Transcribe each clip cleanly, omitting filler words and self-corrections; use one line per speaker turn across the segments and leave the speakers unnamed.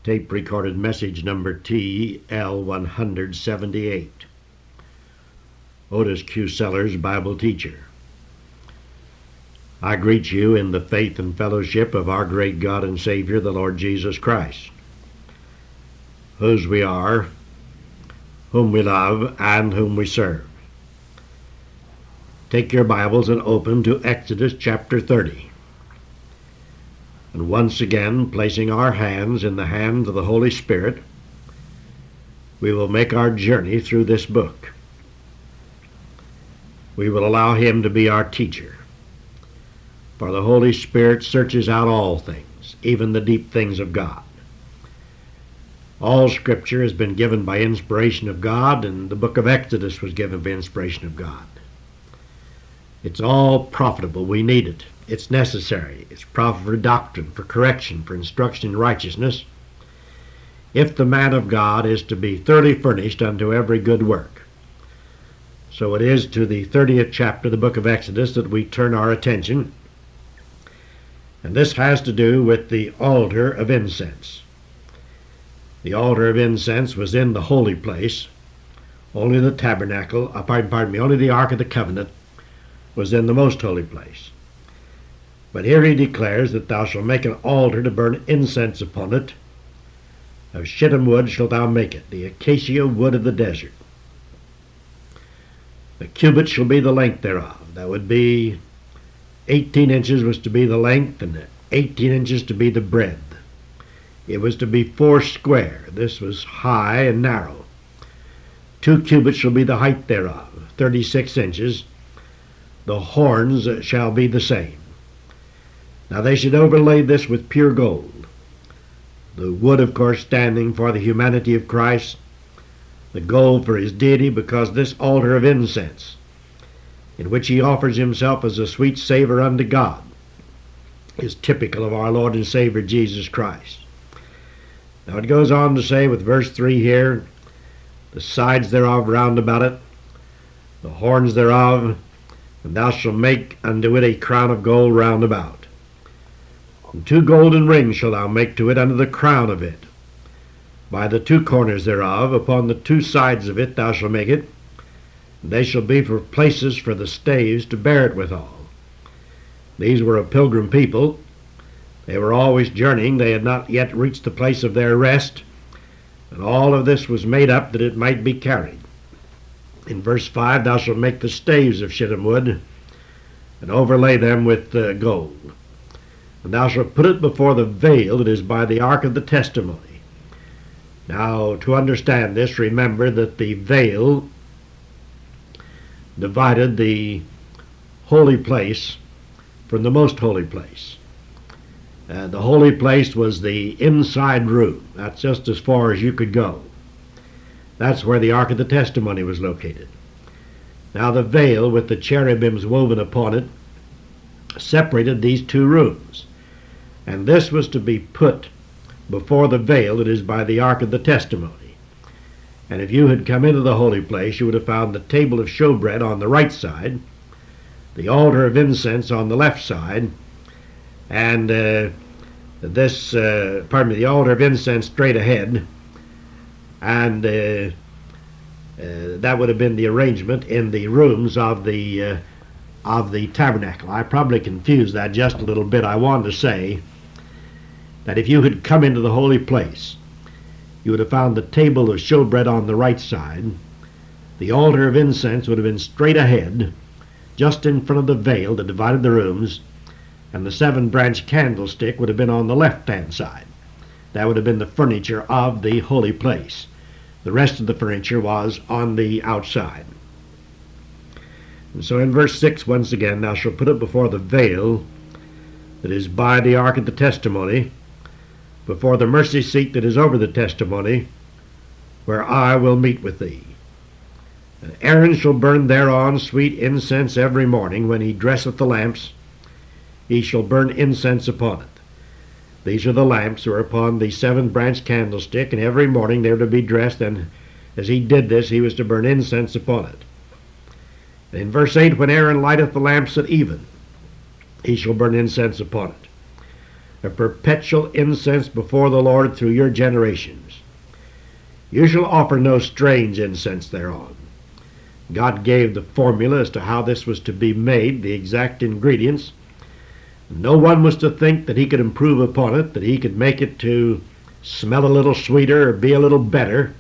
Tape recorded message number TL178. Otis Q. Sellers, Bible teacher. I greet you in the faith and fellowship of our great God and Savior, the Lord Jesus Christ, whose we are, whom we love, and whom we serve. Take your Bibles and open to Exodus chapter 30. And once again, placing our hands in the hands of the Holy Spirit, we will make our journey through this book. We will allow Him to be our teacher. For the Holy Spirit searches out all things, even the deep things of God. All Scripture has been given by inspiration of God, and the book of Exodus was given by inspiration of God. It's all profitable. We need it. It's necessary. It's profitable for doctrine, for correction, for instruction in righteousness, if the man of God is to be thoroughly furnished unto every good work. So it is to the 30th chapter of the book of Exodus that we turn our attention, and this has to do with the altar of incense. The altar of incense was in the holy place. Only the tabernacle, only the Ark of the Covenant was in the most holy place. But here he declares that thou shalt make an altar to burn incense upon it. Of shittim wood shalt thou make it, the acacia wood of the desert. The cubit shall be the length thereof. That would be 18 inches was to be the length, and 18 inches to be the breadth. It was to be 4 square. This was high and narrow. 2 cubits shall be the height thereof, 36 inches. The horns shall be the same. Now they should overlay this with pure gold. The wood, of course, standing for the humanity of Christ, the gold for his deity, because this altar of incense, in which he offers himself as a sweet savor unto God, is typical of our Lord and Savior Jesus Christ. Now it goes on to say with verse 3 here, the sides thereof round about it, the horns thereof, and thou shalt make unto it a crown of gold round about. And 2 golden rings shalt thou make to it under the crown of it. By the 2 corners thereof, upon the 2 sides of it, thou shalt make it. And they shall be for places for the staves to bear it withal. These were a pilgrim people. They were always journeying. They had not yet reached the place of their rest. And all of this was made up that it might be carried. In verse 5, thou shalt make the staves of shittim wood, and overlay them with gold. And thou shalt put it before the veil that is by the ark of the testimony. Now, to understand this, remember that the veil divided the holy place from the most holy place. The holy place was the inside room. That's just as far as you could go. That's where the ark of the testimony was located. Now the veil with the cherubims woven upon it separated these 2 rooms. And this was to be put before the veil that is by the ark of the testimony. And if you had come into the holy place, you would have found the table of showbread on the right side, the altar of incense on the left side, and the altar of incense straight ahead, and that would have been the arrangement in the rooms of the tabernacle. I probably confused that just a little bit. I wanted to say that if you had come into the holy place, you would have found the table of showbread on the right side. The altar of incense would have been straight ahead, just in front of the veil that divided the rooms, and the 7-branch candlestick would have been on the left-hand side. That would have been the furniture of the holy place. The rest of the furniture was on the outside. And so in verse 6, once again, thou shalt put it before the veil that is by the ark of the testimony, before the mercy seat that is over the testimony, where I will meet with thee. And Aaron shall burn thereon sweet incense every morning. When he dresseth the lamps, he shall burn incense upon it. These are the lamps that are upon the 7-branch candlestick, and every morning they were to be dressed, and as he did this, he was to burn incense upon it. And in verse 8, when Aaron lighteth the lamps at even, he shall burn incense upon it. a perpetual incense before the Lord through your generations. You shall offer no strange incense thereon. God gave the formula as to how this was to be made, the exact ingredients. No one was to think that he could improve upon it, that he could make it to smell a little sweeter or be a little better,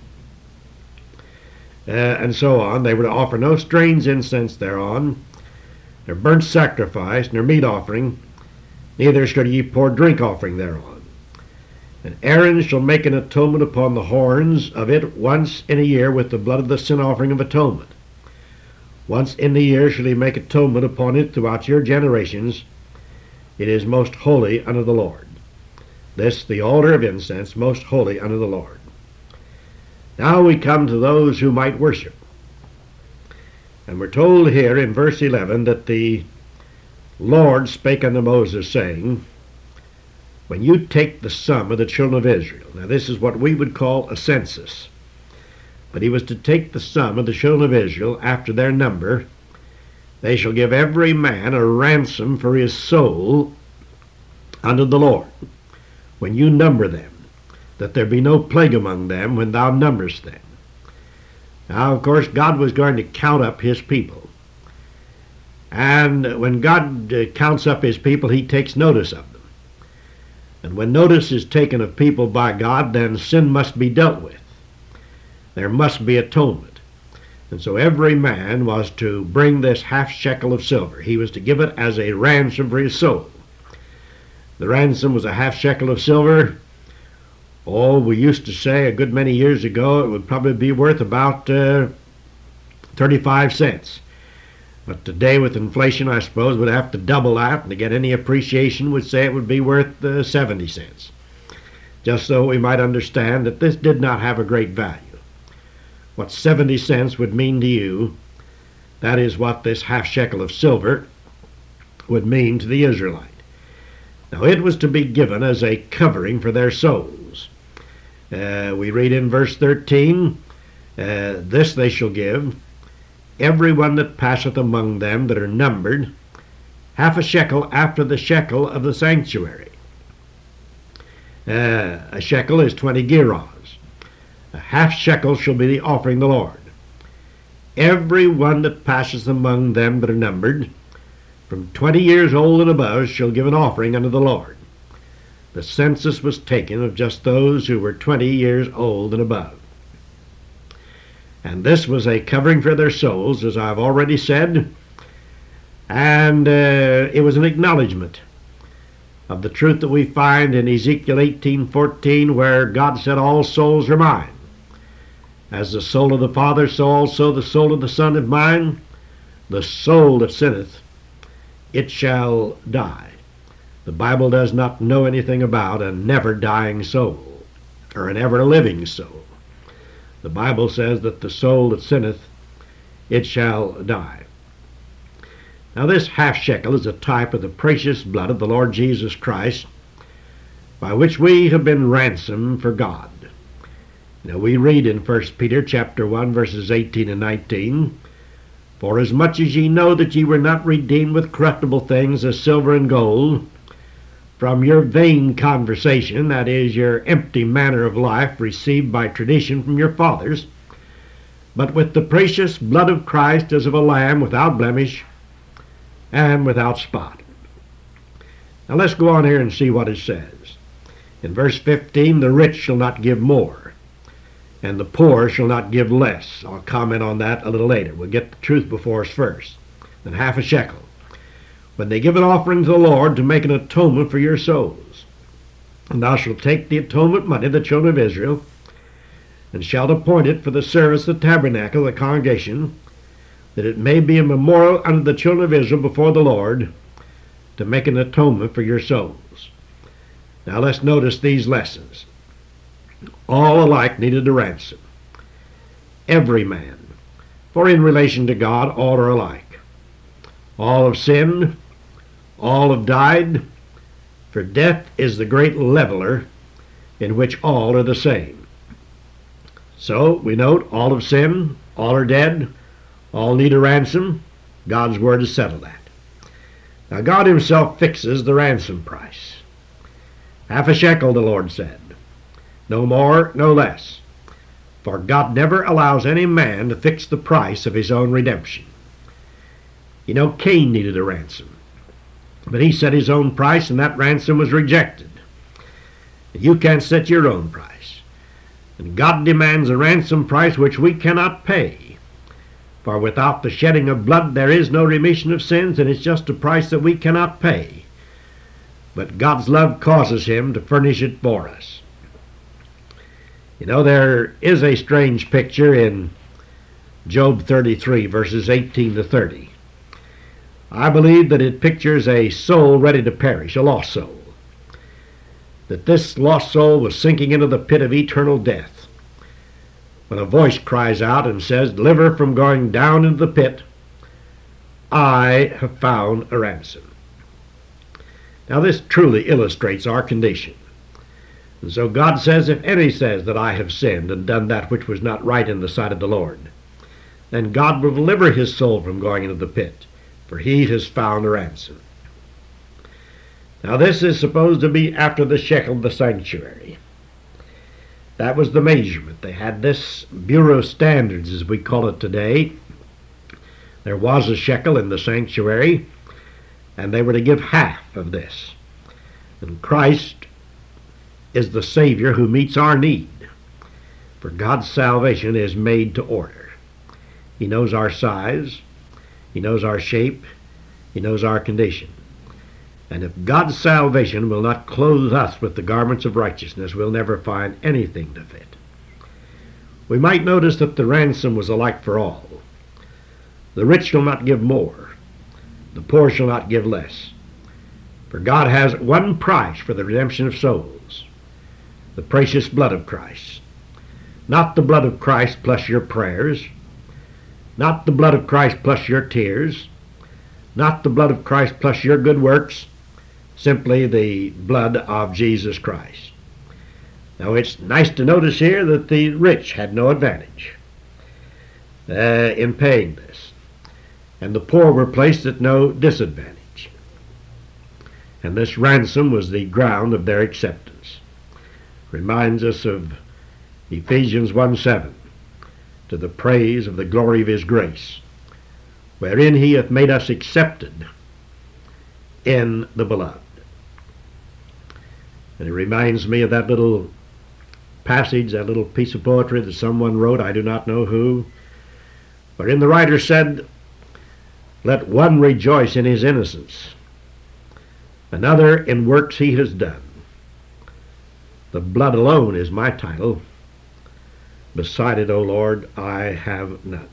and so on. They were to offer no strange incense thereon, nor burnt sacrifice, nor meat offering, neither should ye pour drink offering thereon. And Aaron shall make an atonement upon the horns of it once in a year with the blood of the sin offering of atonement. Once in the year shall he make atonement upon it throughout your generations. It is most holy unto the Lord. This, the altar of incense, most holy unto the Lord. Now we come to those who might worship. And we're told here in verse 11 that the Lord spake unto Moses, saying, when you take the sum of the children of Israel, now this is what we would call a census, but he was to take the sum of the children of Israel after their number. They shall give every man a ransom for his soul unto the Lord, when you number them, that there be no plague among them when thou numberest them. Now, of course, God was going to count up his people. And when God counts up his people, he takes notice of them. And when notice is taken of people by God, then sin must be dealt with. There must be atonement. And so every man was to bring this half shekel of silver. He was to give it as a ransom for his soul. The ransom was a half shekel of silver. Oh, we used to say a good many years ago it would probably be worth about 35 cents. But today with inflation, I suppose, we'd have to double that, and to get any appreciation would say it would be worth 70 cents. Just so we might understand that this did not have a great value. What 70 cents would mean to you, that is what this half shekel of silver would mean to the Israelite. Now it was to be given as a covering for their souls. We read in verse 13, this they shall give, every one that passeth among them that are numbered, half a shekel after the shekel of the sanctuary. A shekel is 20 gerahs. A half shekel shall be the offering the Lord. Every one that passeth among them that are numbered, from 20 years old and above, shall give an offering unto the Lord. The census was taken of just those who were 20 years old and above. And this was a covering for their souls, as I've already said, and it was an acknowledgement of the truth that we find in Ezekiel 18:14, where God said, all souls are mine. As the soul of the Father, so also the soul of the Son is mine. The soul that sinneth, it shall die. The Bible does not know anything about a never-dying soul, or an ever-living soul. The Bible says that the soul that sinneth, it shall die. Now this half shekel is a type of the precious blood of the Lord Jesus Christ, by which we have been ransomed for God. Now we read in 1 Peter chapter 1 verses 18 and 19, for as much as ye know that ye were not redeemed with corruptible things as silver and gold, from your vain conversation, that is, your empty manner of life received by tradition from your fathers, but with the precious blood of Christ as of a lamb without blemish and without spot. Now let's go on here and see what it says. In verse 15, the rich shall not give more, and the poor shall not give less. I'll comment on that a little later. We'll get the truth before us first. Then half a shekel. When they give an offering to the Lord to make an atonement for your souls. And thou shalt take the atonement money of the children of Israel, and shalt appoint it for the service of the tabernacle of the congregation, that it may be a memorial unto the children of Israel before the Lord, to make an atonement for your souls. Now let's notice these lessons. All alike needed a ransom. Every man. For in relation to God, all are alike. All have sinned. All have died. For death is the great leveler, in which all are the same. So we note all have sinned. All are dead. All need a ransom. God's word has settled that. Now God himself fixes the ransom price. Half a shekel, the Lord said. No more, no less. For God never allows any man to fix the price of his own redemption. You know, Cain needed a ransom, but he set his own price, and that ransom was rejected. You can't set your own price. And God demands a ransom price which we cannot pay. For without the shedding of blood there is no remission of sins, and it's just a price that we cannot pay. But God's love causes him to furnish it for us. You know, there is a strange picture in Job 33, verses 18 to 30. I believe that it pictures a soul ready to perish, a lost soul. That this lost soul was sinking into the pit of eternal death, when a voice cries out and says, "Deliver from going down into the pit. I have found a ransom." Now this truly illustrates our condition. And so God says, if any says that I have sinned and done that which was not right in the sight of the Lord, then God will deliver his soul from going into the pit, for he has found a ransom. Now this is supposed to be after the shekel of the sanctuary. That was the measurement. They had this Bureau of Standards, as we call it today. There was a shekel in the sanctuary, and they were to give half of this. And Christ is the Savior who meets our need. For God's salvation is made to order. He knows our size, he knows our shape, he knows our condition. And if God's salvation will not clothe us with the garments of righteousness, we'll never find anything to fit. We might notice that the ransom was alike for all. The rich shall not give more, the poor shall not give less. For God has one price for the redemption of souls, the precious blood of Christ. Not the blood of Christ plus your prayers, not the blood of Christ plus your tears, not the blood of Christ plus your good works, simply the blood of Jesus Christ. Now it's nice to notice here that the rich had no advantage in paying this, and the poor were placed at no disadvantage. And this ransom was the ground of their acceptance. Reminds us of Ephesians 1:7, to the praise of the glory of his grace, wherein he hath made us accepted in the beloved. And it reminds me of that little passage, that little piece of poetry that someone wrote, I do not know who, wherein the writer said, "Let one rejoice in his innocence, another in works he has done. The blood alone is my title. Beside it, O Lord, I have none."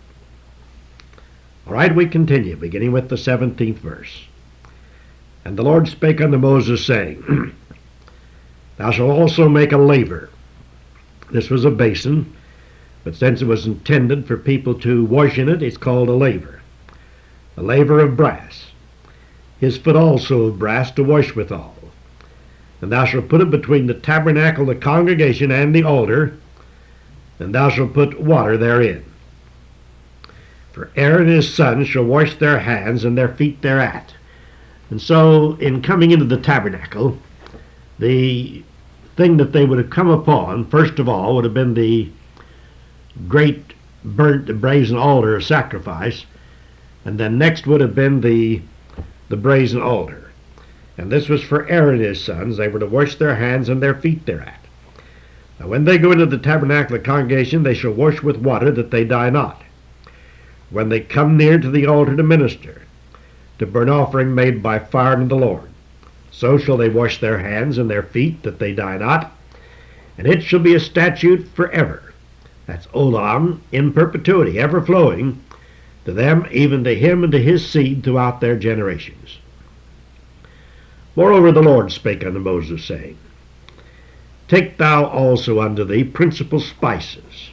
All right, we continue, beginning with the 17th verse. And the Lord spake unto Moses, saying, Thou shalt also make a laver. This was a basin, but since it was intended for people to wash in it, it's called a laver of brass. His foot also of brass to wash withal. And thou shalt put it between the tabernacle, the congregation, and the altar, and thou shalt put water therein. For Aaron and his sons shall wash their hands and their feet thereat. And so, in coming into the tabernacle, the thing that they would have come upon, first of all, would have been the great burnt brazen altar of sacrifice, and then next would have been the brazen altar. And this was for Aaron and his sons. They were to wash their hands and their feet thereat. Now when they go into the tabernacle of the congregation, they shall wash with water, that they die not. When they come near to the altar to minister, to burn offering made by fire unto the Lord, so shall they wash their hands and their feet, that they die not. And it shall be a statute forever. That's olam, in perpetuity, ever flowing, to them, even to him and to his seed throughout their generations. Moreover, the Lord spake unto Moses, saying, Take thou also unto thee principal spices.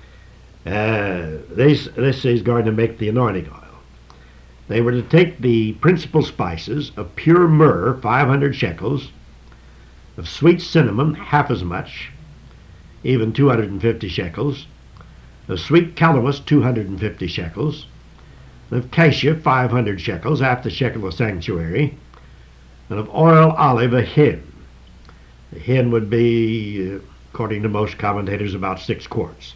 This is going to make the anointing oil. They were to take the principal spices of pure myrrh, 500 shekels, of sweet cinnamon, half as much, even 250 shekels, of sweet calamus, 250 shekels, of cassia, 500 shekels, half the shekel of sanctuary, and of oil olive a hin. The hin would be, according to most commentators, about 6 quarts.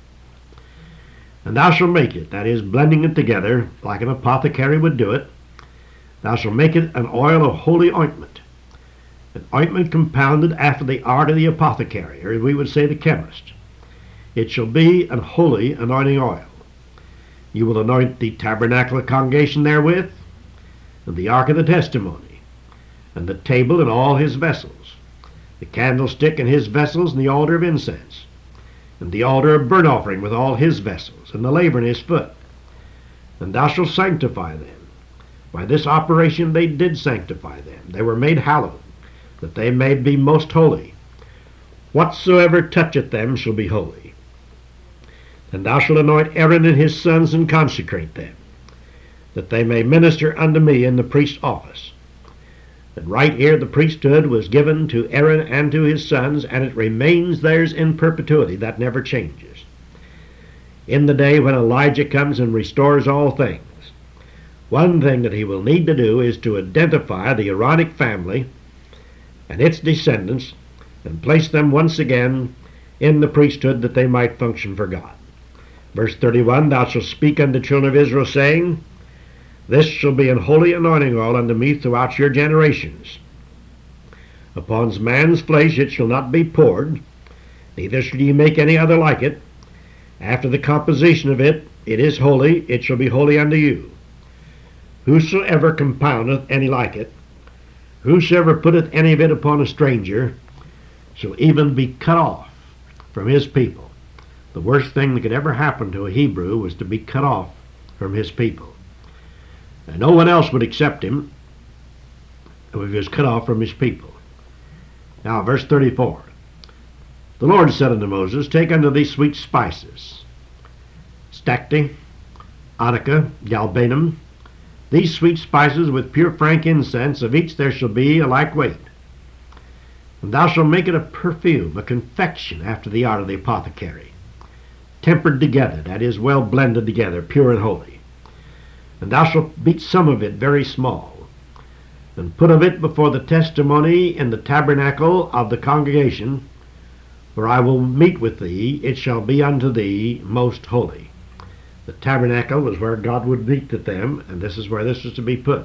And thou shalt make it, that is, blending it together, like an apothecary would do it. Thou shalt make it an oil of holy ointment, an ointment compounded after the art of the apothecary, or we would say the chemist. It shall be an holy anointing oil. You will anoint the tabernacle of congregation therewith, and the ark of the testimony, and the table and all his vessels, the candlestick and his vessels, and the altar of incense, and the altar of burnt offering with all his vessels, and the laver in his foot. And thou shalt sanctify them. By this operation they did sanctify them. They were made hallowed, that they may be most holy. Whatsoever toucheth them shall be holy. And thou shalt anoint Aaron and his sons, and consecrate them, that they may minister unto me in the priest's office. And right here the priesthood was given to Aaron and to his sons, and it remains theirs in perpetuity. That never changes. In the day when Elijah comes and restores all things, one thing that he will need to do is to identify the Aaronic family and its descendants and place them once again in the priesthood, that they might function for God. Verse 31, thou shalt speak unto the children of Israel, saying, this shall be an holy anointing oil unto me throughout your generations. Upon man's flesh it shall not be poured, neither shall ye make any other like it. After the composition of it, it is holy, it shall be holy unto you. Whosoever compoundeth any like it, whosoever putteth any of it upon a stranger, shall even be cut off from his people. The worst thing that could ever happen to a Hebrew was to be cut off from his people. And no one else would accept him if he was cut off from his people. Now, verse 34. The Lord said unto Moses, take unto thee sweet spices, stacte, onycha, galbanum, these sweet spices with pure frankincense, of each there shall be a like weight. And thou shalt make it a perfume, a confection after the art of the apothecary, tempered together, that is, well blended together, pure and holy. And thou shalt beat some of it very small, and put of it before the testimony in the tabernacle of the congregation, where I will meet with thee, it shall be unto thee most holy. The tabernacle was where God would meet with them, and this is where this was to be put.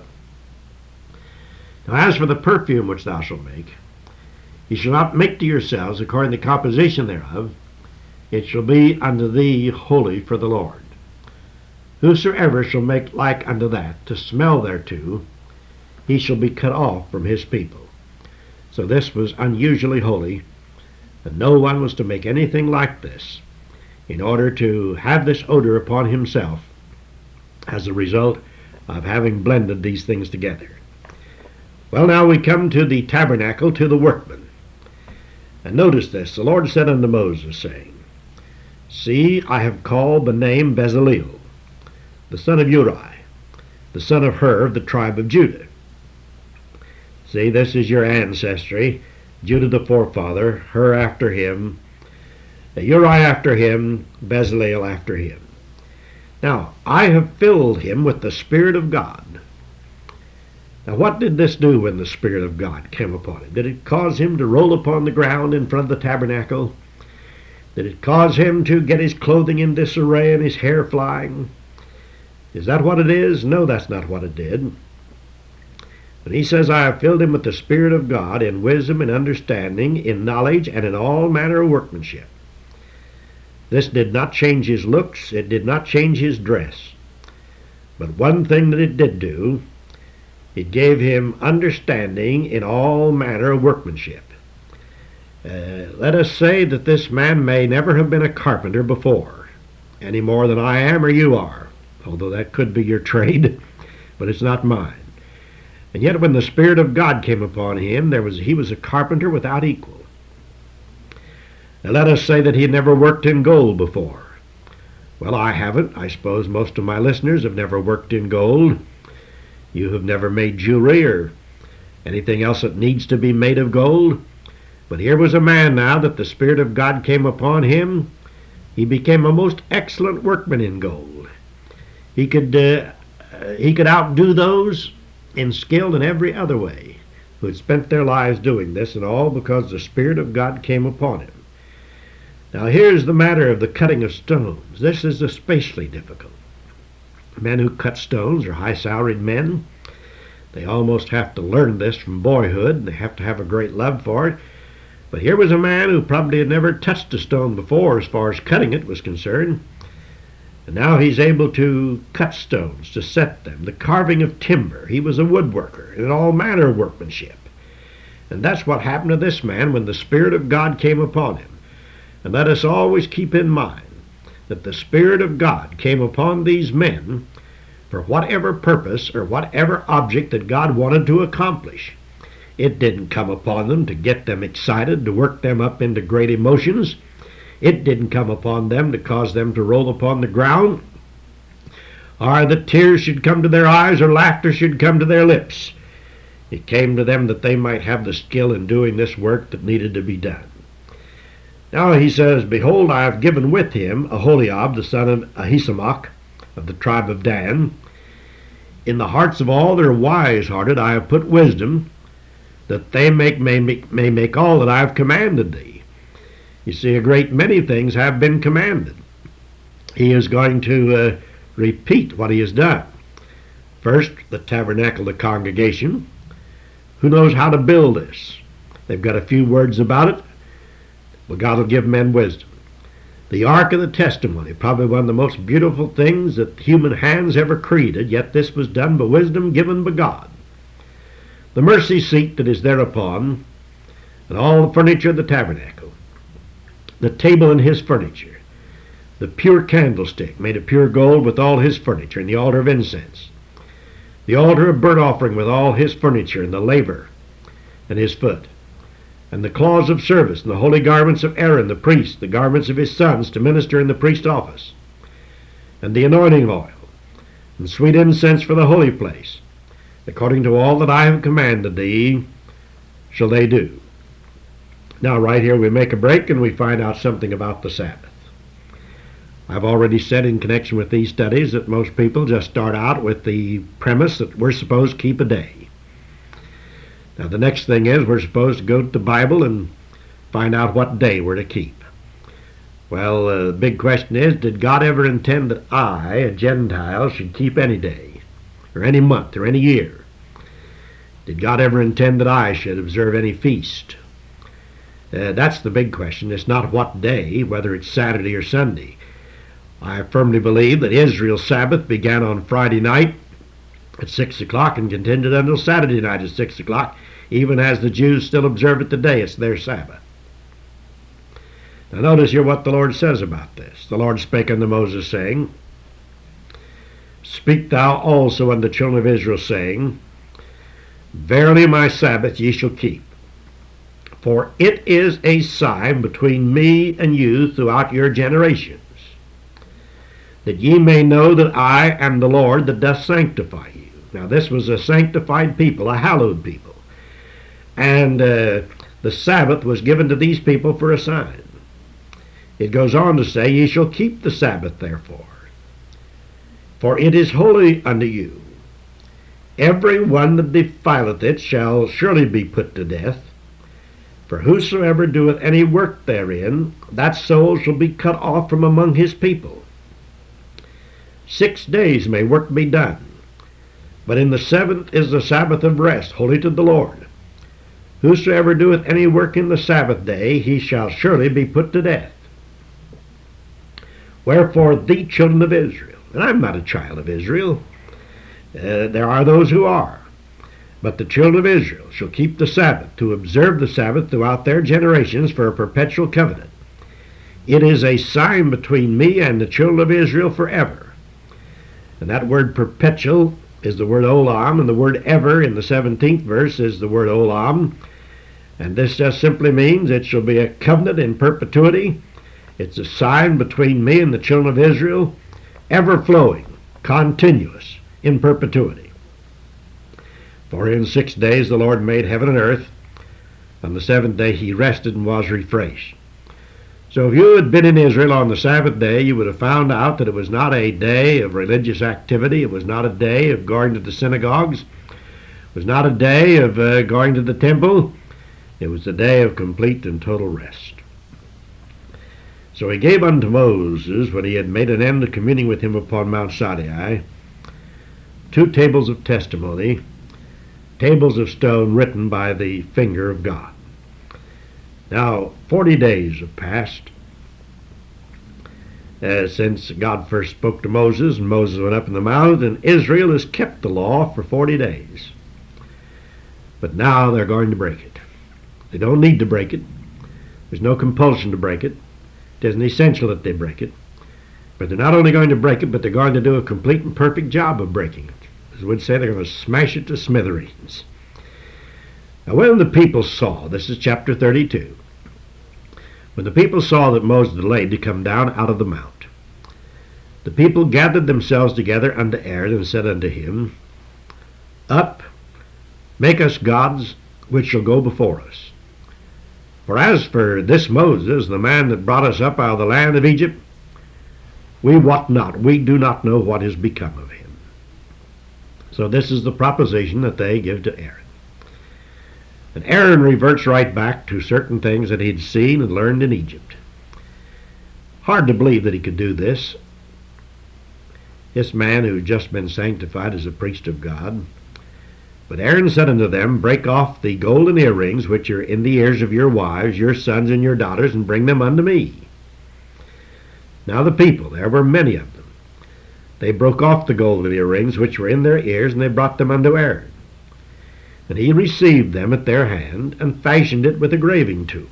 Now as for the perfume which thou shalt make, ye shall not make to yourselves according to the composition thereof, it shall be unto thee holy for the Lord. Whosoever shall make like unto that, to smell thereto, he shall be cut off from his people. So this was unusually holy, and no one was to make anything like this, in order to have this odor upon himself as a result of having blended these things together. Well, now we come to the tabernacle, to the workmen. And notice this, the Lord said unto Moses, saying, see, I have called the name Bezaleel, the son of Uri, the son of Hur, of the tribe of Judah. See, this is your ancestry, Judah the forefather, Hur after him, Uri after him, Bezaleel after him. Now, I have filled him with the Spirit of God. Now, what did this do when the Spirit of God came upon him? Did it cause him to roll upon the ground in front of the tabernacle? Did it cause him to get his clothing in disarray and his hair flying? Is that what it is? No, that's not what it did. But he says, I have filled him with the Spirit of God, in wisdom and understanding, in knowledge, and in all manner of workmanship. This did not change his looks, it did not change his dress. But one thing that it did do, it gave him understanding in all manner of workmanship. Let us say that this man may never have been a carpenter before, any more than I am or you are, although that could be your trade, but it's not mine. And yet when the Spirit of God came upon him, he was a carpenter without equal. Now let us say that he had never worked in gold before. Well, I haven't. I suppose most of my listeners have never worked in gold. You have never made jewelry or anything else that needs to be made of gold. But here was a man now that the Spirit of God came upon him. He became a most excellent workman in gold. He could outdo those in skill in every other way. who had spent their lives doing this, and all because the Spirit of God came upon him. Now here's the matter of the cutting of stones. This is especially difficult. Men who cut stones are high-salaried men. They almost have to learn this from boyhood. They have to have a great love for it. But here was a man who probably had never touched a stone before as far as cutting it was concerned. And now he's able to cut stones, to set them, the carving of timber. He was a woodworker in all manner of workmanship. And that's what happened to this man when the Spirit of God came upon him. And let us always keep in mind that the Spirit of God came upon these men for whatever purpose or whatever object that God wanted to accomplish. It didn't come upon them to get them excited, to work them up into great emotions. It didn't come upon them to cause them to roll upon the ground, or that tears should come to their eyes or laughter should come to their lips. It came to them that they might have the skill in doing this work that needed to be done. Now he says, Behold, I have given with him Aholiab, the son of Ahisamach, of the tribe of Dan. In the hearts of all that are wise-hearted I have put wisdom, that they may make all that I have commanded thee. You see, a great many things have been commanded. He is going to repeat what he has done. First, the tabernacle, the congregation. Who knows how to build this? They've got a few words about it. Well, God will give men wisdom. The Ark of the Testimony, probably one of the most beautiful things that human hands ever created, yet this was done by wisdom given by God. The mercy seat that is thereupon, and all the furniture of the tabernacle, the table and his furniture, the pure candlestick made of pure gold with all his furniture, and the altar of incense, the altar of burnt offering with all his furniture, and the laver and his foot, and the cloths of service, and the holy garments of Aaron the priest, the garments of his sons to minister in the priest office, and the anointing oil, and sweet incense for the holy place, according to all that I have commanded thee, shall they do. Now right here we make a break and we find out something about the Sabbath. I've already said in connection with these studies that most people just start out with the premise that we're supposed to keep a day. Now the next thing is we're supposed to go to the Bible and find out what day we're to keep. Well, the big question is, did God ever intend that I, a Gentile, should keep any day, or any month, or any year? Did God ever intend that I should observe any feast? That's the big question. It's not what day, whether it's Saturday or Sunday. I firmly believe that Israel's Sabbath began on Friday night at 6 o'clock and continued until Saturday night at 6 o'clock, even as the Jews still observe it today. It's their Sabbath. Now notice here what the Lord says about this. The Lord spake unto Moses, saying, Speak thou also unto the children of Israel, saying, Verily my Sabbath ye shall keep. For it is a sign between me and you throughout your generations, that ye may know that I am the Lord that doth sanctify you. Now this was a sanctified people, a hallowed people. And the Sabbath was given to these people for a sign. It goes on to say, Ye shall keep the Sabbath therefore, for it is holy unto you. Every one that defileth it shall surely be put to death. For whosoever doeth any work therein, that soul shall be cut off from among his people. 6 days may work be done, but in the seventh is the Sabbath of rest, holy to the Lord. Whosoever doeth any work in the Sabbath day, he shall surely be put to death. Wherefore the children of Israel, and I'm not a child of Israel, there are those who are, but the children of Israel shall keep the Sabbath, to observe the Sabbath throughout their generations for a perpetual covenant. It is a sign between me and the children of Israel forever. And that word perpetual is the word olam, and the word ever in the 17th verse is the word olam. And this just simply means it shall be a covenant in perpetuity. It's a sign between me and the children of Israel, ever flowing, continuous, in perpetuity. For in 6 days the Lord made heaven and earth. On the seventh day he rested and was refreshed. So if you had been in Israel on the Sabbath day, you would have found out that it was not a day of religious activity. It was not a day of going to the synagogues. It was not a day of going to the temple. It was a day of complete and total rest. So he gave unto Moses, when he had made an end of communing with him upon Mount Sinai, 2 tables of testimony, tables of stone written by the finger of God. Now, 40 days have passed since God first spoke to Moses, and Moses went up in the mount, and Israel has kept the law for 40 days. But now they're going to break it. They don't need to break it. There's no compulsion to break it. It isn't essential that they break it. But they're not only going to break it, but they're going to do a complete and perfect job of breaking it. As we'd say, they're going to smash it to smithereens. Now when the people saw, this is chapter 32, when the people saw that Moses delayed to come down out of the mount, the people gathered themselves together unto Aaron and said unto him, Up, make us gods which shall go before us. For as for this Moses, the man that brought us up out of the land of Egypt, we wot not, we do not know what is become of him. So this is the proposition that they give to Aaron. And Aaron reverts right back to certain things that he'd seen and learned in Egypt. Hard to believe that he could do this. This man who had just been sanctified as a priest of God. But Aaron said unto them, Break off the golden earrings which are in the ears of your wives, your sons, and your daughters, and bring them unto me. Now the people, there were many of them, they broke off the golden earrings which were in their ears, and they brought them unto Aaron. And he received them at their hand, and fashioned it with a graving tool,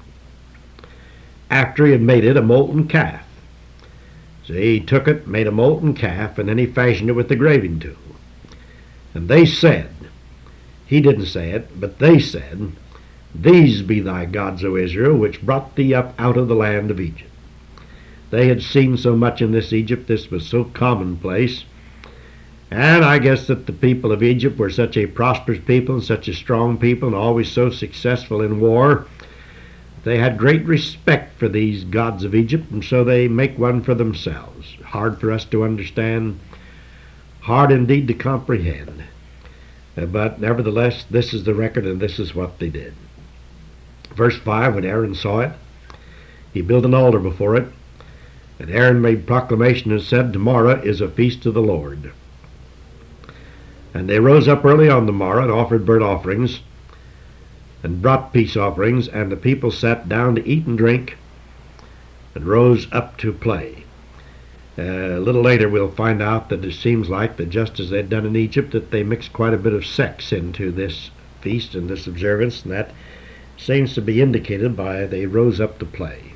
after he had made it a molten calf. So he took it, made a molten calf, and then he fashioned it with the graving tool. And they said, he didn't say it, but they said, These be thy gods, O Israel, which brought thee up out of the land of Egypt. They had seen so much in this Egypt, this was so commonplace. And I guess that the people of Egypt were such a prosperous people and such a strong people and always so successful in war. They had great respect for these gods of Egypt, and so they make one for themselves. Hard for us to understand, hard indeed to comprehend. But nevertheless, this is the record, and this is what they did. Verse 5, when Aaron saw it, he built an altar before it, and Aaron made proclamation and said, Tomorrow is a feast of the Lord. And they rose up early on the morrow and offered burnt offerings and brought peace offerings, and the people sat down to eat and drink and rose up to play. A little later we'll find out that it seems like that just as they'd done in Egypt, that they mixed quite a bit of sex into this feast and this observance, and that seems to be indicated by they rose up to play.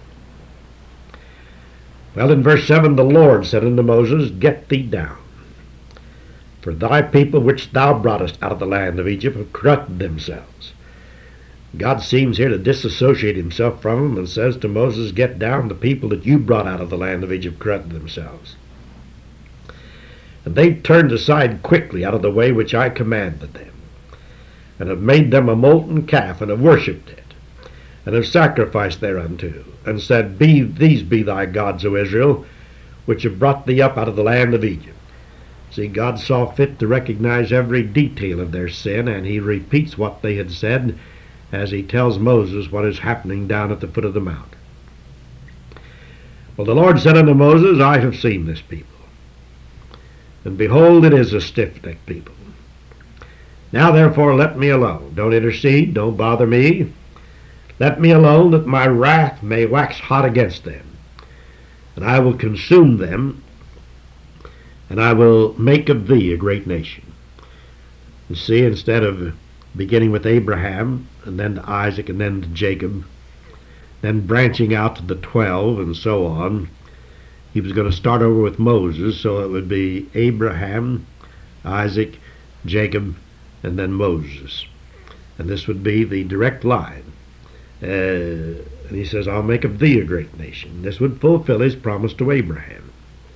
Well, in verse 7, the Lord said unto Moses, Get thee down. For thy people which thou broughtest out of the land of Egypt have corrupted themselves. God seems here to disassociate himself from them and says to Moses, Get down, the people that you brought out of the land of Egypt corrupted themselves. And they turned aside quickly out of the way which I commanded them, and have made them a molten calf, and have worshipped it, and have sacrificed thereunto, and said, These be thy gods, O Israel, which have brought thee up out of the land of Egypt. See, God saw fit to recognize every detail of their sin, and he repeats what they had said as he tells Moses what is happening down at the foot of the mount. Well, the Lord said unto Moses, I have seen this people, and behold, it is a stiff-necked people. Now therefore let me alone. Don't intercede, don't bother me. Let me alone, that my wrath may wax hot against them, and I will consume them, and I will make of thee a great nation. You see, instead of beginning with Abraham, and then to Isaac, and then to Jacob, then branching out to the 12, and so on, he was going to start over with Moses, so it would be Abraham, Isaac, Jacob, and then Moses. And this would be the direct line. And he says, I'll make of thee a great nation. This would fulfill his promise to Abraham.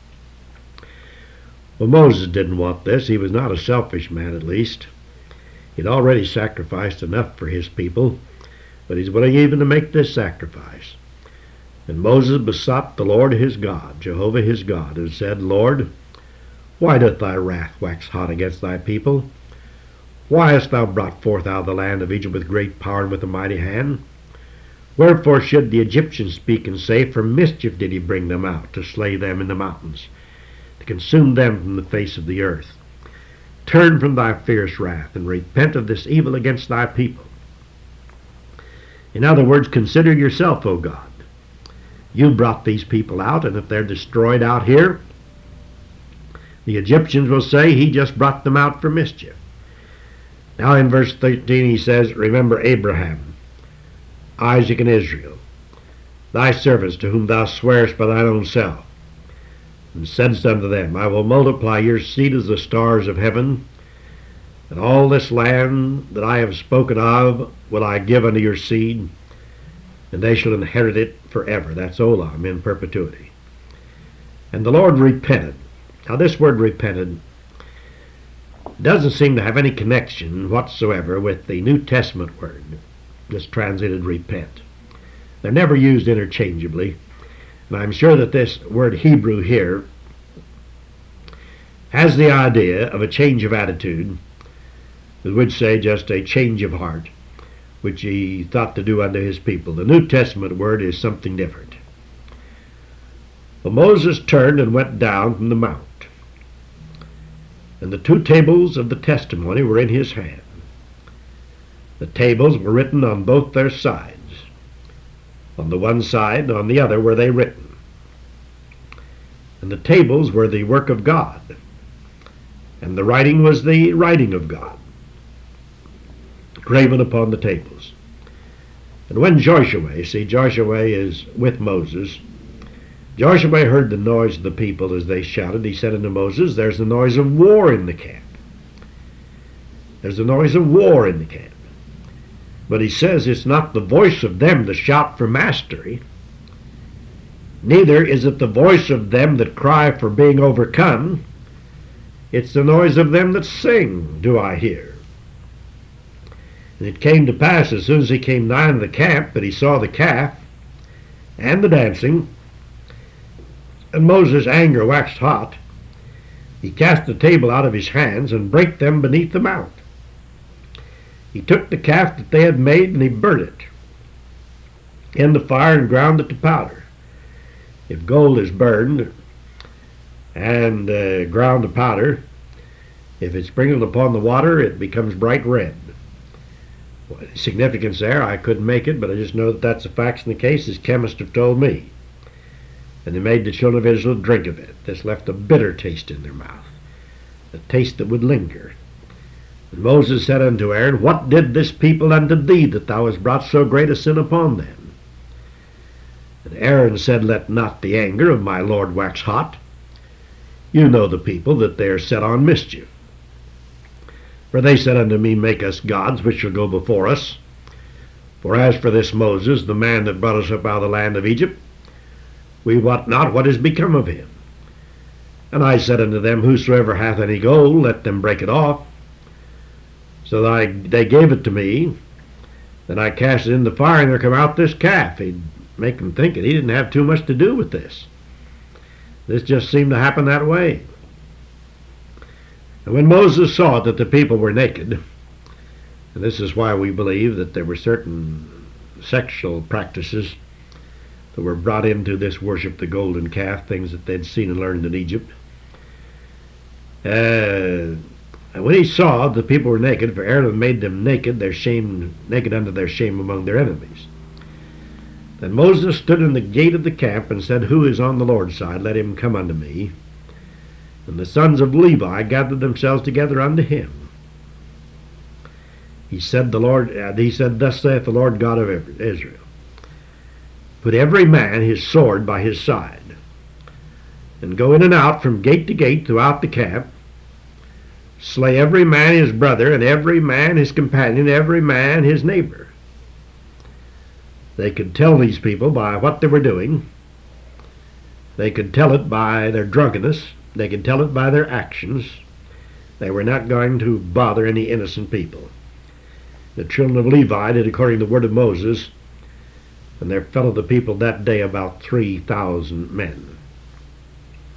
Well, Moses didn't want this. He was not a selfish man, at least. He'd already sacrificed enough for his people, but he's willing even to make this sacrifice. And Moses besought the Lord his God, Jehovah his God, and said, Lord, why doth thy wrath wax hot against thy people? Why hast thou brought forth out of the land of Egypt with great power and with a mighty hand? Wherefore should the Egyptians speak and say, For mischief did he bring them out, to slay them in the mountains, to consume them from the face of the earth? Turn from thy fierce wrath, and repent of this evil against thy people. In other words, consider yourself, O God. You brought these people out, and if they're destroyed out here, the Egyptians will say he just brought them out for mischief. Now in verse 13 he says, Remember Abraham, Isaac, and Israel, thy servants, to whom thou swarest by thine own self, and saidst unto them, I will multiply your seed as the stars of heaven, and all this land that I have spoken of will I give unto your seed, and they shall inherit it forever. That's Olam, in perpetuity. And the Lord repented. Now this word repented doesn't seem to have any connection whatsoever with the New Testament word that's translated repent. They're never used interchangeably, and I'm sure that this word Hebrew here has the idea of a change of attitude, that would say just a change of heart, which he thought to do unto his people. The New Testament word is something different. Well, Moses turned and went down from the mount, and the two tables of the testimony were in his hand. The tables were written on both their sides. On the one side and on the other were they written. And the tables were the work of God, and the writing was the writing of God, graven upon the tables. And when Joshua is with Moses, Joshua heard the noise of the people as they shouted. He said unto Moses, There's the noise of war in the camp. There's the noise of war in the camp. But he says it's not the voice of them that shout for mastery, neither is it the voice of them that cry for being overcome. It's the noise of them that sing, do I hear. And it came to pass, as soon as he came nigh unto the camp, that he saw the calf and the dancing, and Moses' anger waxed hot. He cast the table out of his hands, and brake them beneath the mount. He took the calf that they had made, and he burnt it in the fire, and ground it to powder. If gold is burned and ground to powder, if it's sprinkled upon the water, it becomes bright red. Well, the significance there, I couldn't make it, but I just know that that's the facts in the case, as chemists have told me. And they made the children of Israel drink of it. This left a bitter taste in their mouth, a taste that would linger. And Moses said unto Aaron, What did this people unto thee, that thou hast brought so great a sin upon them? And Aaron said, Let not the anger of my Lord wax hot. You know the people, that they are set on mischief. For they said unto me, Make us gods which shall go before us. For as for this Moses, the man that brought us up out of the land of Egypt, we wot not what is become of him. And I said unto them, Whosoever hath any gold, let them break it off. So they gave it to me. Then I cast it in the fire, and there come out this calf. He'd make them think that he didn't have too much to do with this. This just seemed to happen that way. And when Moses saw that the people were naked, and this is why we believe that there were certain sexual practices that were brought into this worship, the golden calf, things that they'd seen and learned in Egypt. And when he saw the people were naked, for Aaron had made them naked, naked unto their shame among their enemies. Then Moses stood in the gate of the camp and said, Who is on the Lord's side? Let him come unto me. And the sons of Levi gathered themselves together unto him. He said, Thus saith the Lord God of Israel, Put every man his sword by his side, and go in and out from gate to gate throughout the camp. Slay every man his brother, and every man his companion, every man his neighbor. They could tell these people by what they were doing. They could tell it by their drunkenness. They could tell it by their actions. They were not going to bother any innocent people. The children of Levi did according to the word of Moses, and there fell of the people that day about 3,000 men.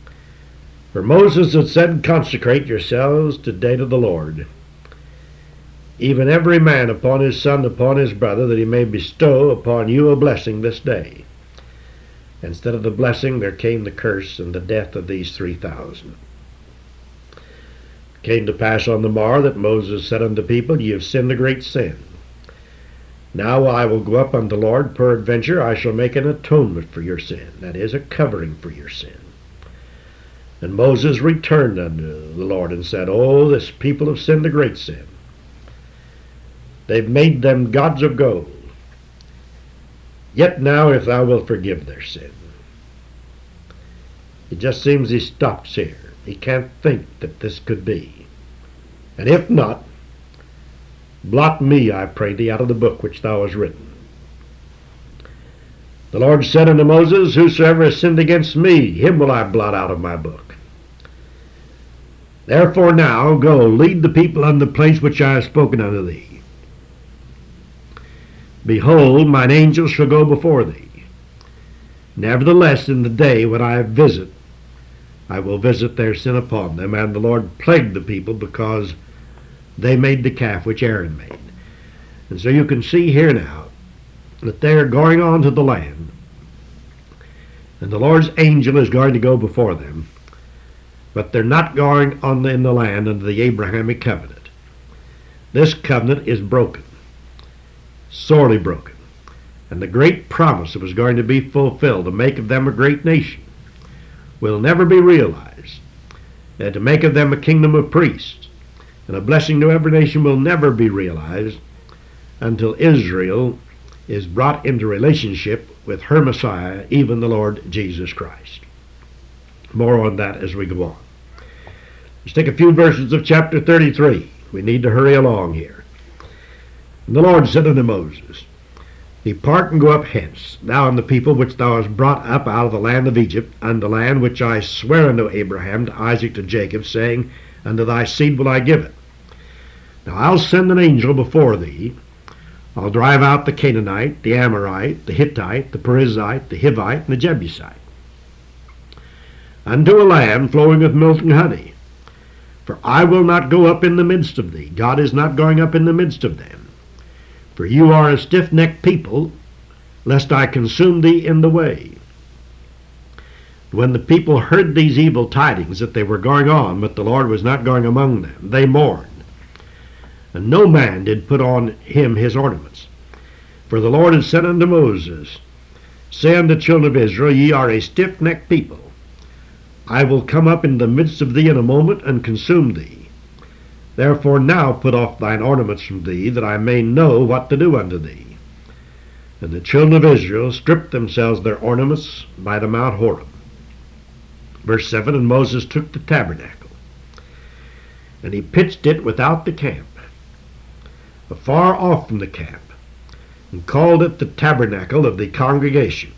For Moses had said, Consecrate yourselves today to the Lord, even every man upon his son, upon his brother, that he may bestow upon you a blessing this day. Instead of the blessing, there came the curse and the death of these 3,000. It came to pass on the morrow that Moses said unto the people, Ye have sinned a great sin. Now I will go up unto the Lord, peradventure I shall make an atonement for your sin, that is, a covering for your sin. And Moses returned unto the Lord and said, Oh, this people have sinned a great sin. They've made them gods of gold. Yet now if thou wilt forgive their sin. It just seems he stops here. He can't think that this could be. And if not, blot me, I pray thee, out of the book which thou hast written. The Lord said unto Moses, Whosoever has sinned against me, him will I blot out of my book. Therefore now go, lead the people unto the place which I have spoken unto thee. Behold, mine angel shall go before thee. Nevertheless, in the day when I visit, I will visit their sin upon them. And the Lord plagued the people because they made the calf which Aaron made. And so you can see here now that they are going on to the land, and the Lord's angel is going to go before them, but they're not going on in the land under the Abrahamic covenant. This covenant is broken, sorely broken, and the great promise that was going to be fulfilled to make of them a great nation will never be realized, and to make of them a kingdom of priests and a blessing to every nation will never be realized until Israel is brought into relationship with her Messiah, even the Lord Jesus Christ. More on that as we go on. Let's take a few verses of chapter 33. We need to hurry along here. And the Lord said unto Moses, Depart and go up hence, thou and the people which thou hast brought up out of the land of Egypt, unto the land which I swear unto Abraham, to Isaac, to Jacob, saying, Unto thy seed will I give it. Now I'll send an angel before thee. I'll drive out the Canaanite, the Amorite, the Hittite, the Perizzite, the Hivite, and the Jebusite, unto a land flowing with milk and honey. For I will not go up in the midst of thee. God is not going up in the midst of them. For you are a stiff-necked people, lest I consume thee in the way. When the people heard these evil tidings that they were going on, but the Lord was not going among them, they mourned. And no man did put on him his ornaments. For the Lord had said unto Moses, Say unto the children of Israel, Ye are a stiff-necked people. I will come up in the midst of thee in a moment, and consume thee. Therefore now put off thine ornaments from thee, that I may know what to do unto thee. And the children of Israel stripped themselves their ornaments by the Mount Horeb. Verse 7, And Moses took the tabernacle, and he pitched it without the camp, afar off from the camp, and called it the tabernacle of the congregation.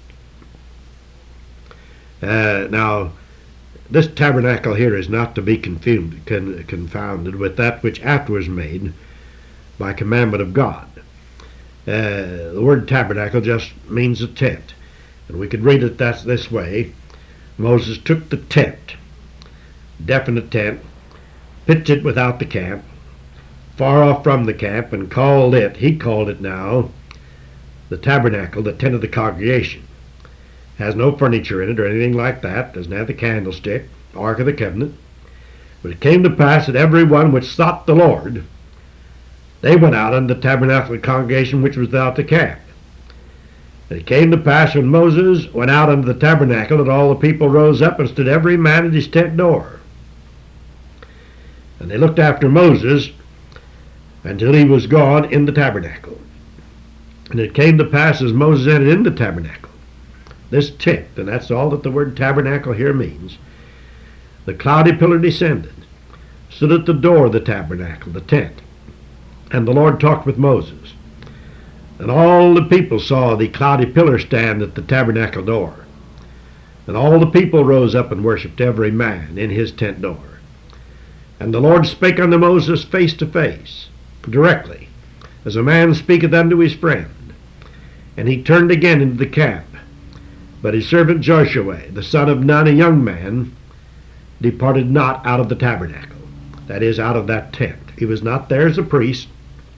Now, this tabernacle here is not to be confounded with that which afterwards made by commandment of God. The word tabernacle just means a tent. And we could read it this way. Moses took the tent, definite tent, pitched it without the camp, far off from the camp, and he called it now the tabernacle, the tent of the congregation. Has no furniture in it or anything like that. Doesn't have the candlestick, Ark of the Covenant. But it came to pass that every one which sought the Lord, they went out unto the tabernacle of the congregation which was without the camp. And it came to pass when Moses went out unto the tabernacle, that all the people rose up and stood every man at his tent door. And they looked after Moses until he was gone in the tabernacle. And it came to pass as Moses entered in the tabernacle, this tent, and that's all that the word tabernacle here means, the cloudy pillar descended, stood at the door of the tabernacle, the tent. And the Lord talked with Moses. And all the people saw the cloudy pillar stand at the tabernacle door. And all the people rose up and worshipped, every man in his tent door. And the Lord spake unto Moses face to face, directly, as a man speaketh unto his friend. And he turned again into the camp. But his servant Joshua, the son of Nun, a young man, departed not out of the tabernacle, that is, out of that tent. He was not there as a priest,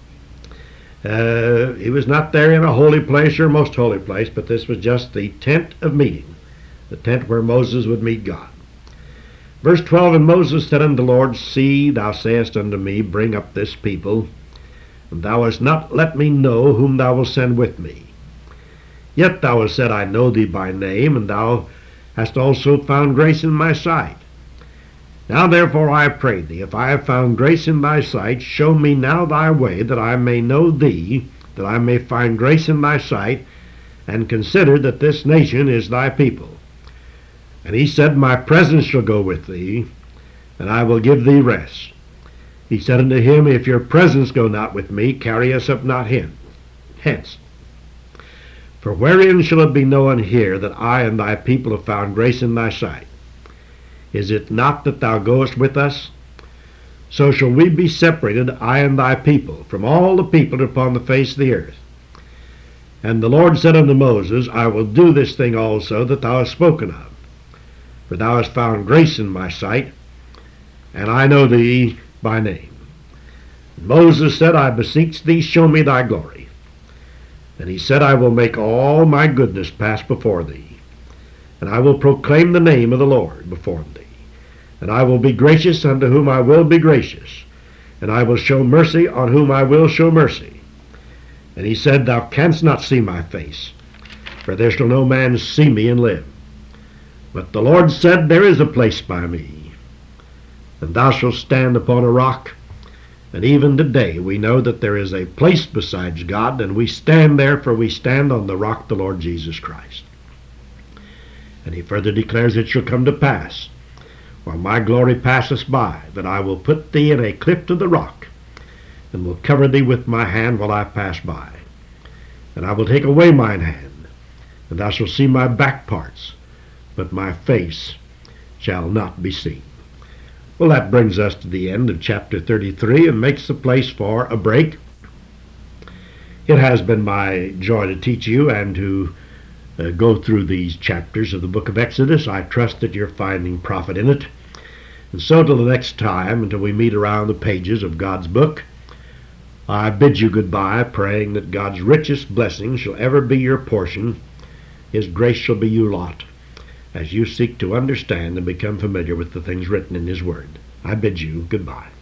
He was not there in a holy place or most holy place, but this was just the tent of meeting, the tent where Moses would meet God. Verse 12, And Moses said unto the Lord, See, thou sayest unto me, Bring up this people, and thou hast not let me know whom thou wilt send with me. Yet thou hast said, I know thee by name, and thou hast also found grace in my sight. Now therefore I pray thee, if I have found grace in thy sight, show me now thy way, that I may know thee, that I may find grace in thy sight, and consider that this nation is thy people. And he said, My presence shall go with thee, and I will give thee rest. He said unto him, If your presence go not with me, carry us up not hence. For wherein shall it be known here that I and thy people have found grace in thy sight? Is it not that thou goest with us? So shall we be separated, I and thy people, from all the people upon the face of the earth. And the Lord said unto Moses, I will do this thing also that thou hast spoken of. For thou hast found grace in my sight, and I know thee by name. And Moses said, I beseech thee, show me thy glory. And he said, I will make all my goodness pass before thee, and I will proclaim the name of the Lord before thee. And I will be gracious unto whom I will be gracious, and I will show mercy on whom I will show mercy. And he said, Thou canst not see my face, for there shall no man see me and live. But the Lord said, There is a place by me, and thou shalt stand upon a rock. And even today we know that there is a place besides God, and we stand there, for we stand on the rock, the Lord Jesus Christ. And he further declares, It shall come to pass, while my glory passeth by, that I will put thee in a cleft of the rock, and will cover thee with my hand while I pass by. And I will take away mine hand, and thou shalt see my back parts, but my face shall not be seen. Well, that brings us to the end of chapter 33 and makes the place for a break. It has been my joy to teach you and to go through these chapters of the book of Exodus. I trust that you're finding profit in it. And so till the next time, until we meet around the pages of God's book, I bid you goodbye, praying that God's richest blessing shall ever be your portion. His grace shall be your lot, as you seek to understand and become familiar with the things written in His Word. I bid you goodbye.